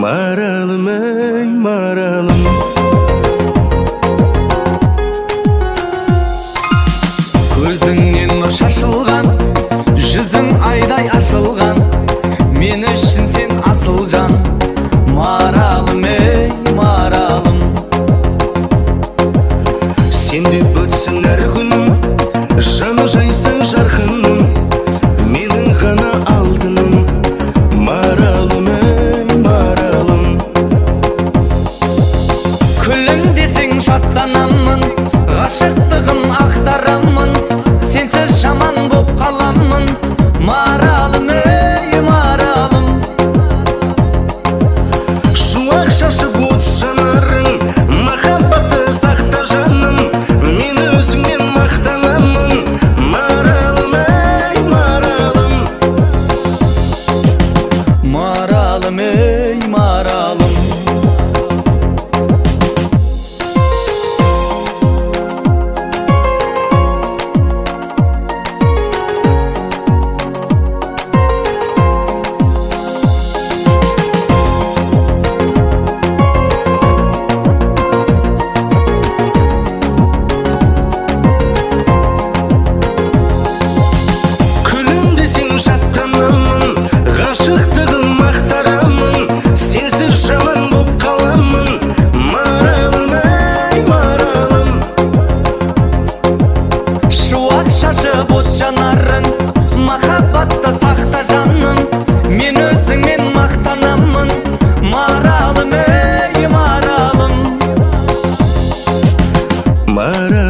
Maralım ey maralım. Көзіңнен нұр шашылған, жүзің айдай ашылған, мен үшін сен асыл жан. Маралым ей маралым. Сен деп өтсін әр күнім, жаны жайсың жарқыным, менің ғана алтыным. Маралым ей маралым. Күлің десең шаттанамын, ғашықтығын ақтарамын, сенсіз жаман боп қаламын. Маралым ей маралым. Шуақ шашып от жанарың, махаббатты сақта жаным, мен өзіңмен мақтанамын. Маралым ей маралым. Маралым ей маралым. Жаттанамын, ғашықтығын мақтарамын, сенсіз жаман боп қаламын. Маралым ей маралым. Шуақ шашып от жанарың, махаббатты сақта жаным, мен өзіңмен мақтанамын. Маралым ей маралым. Маралым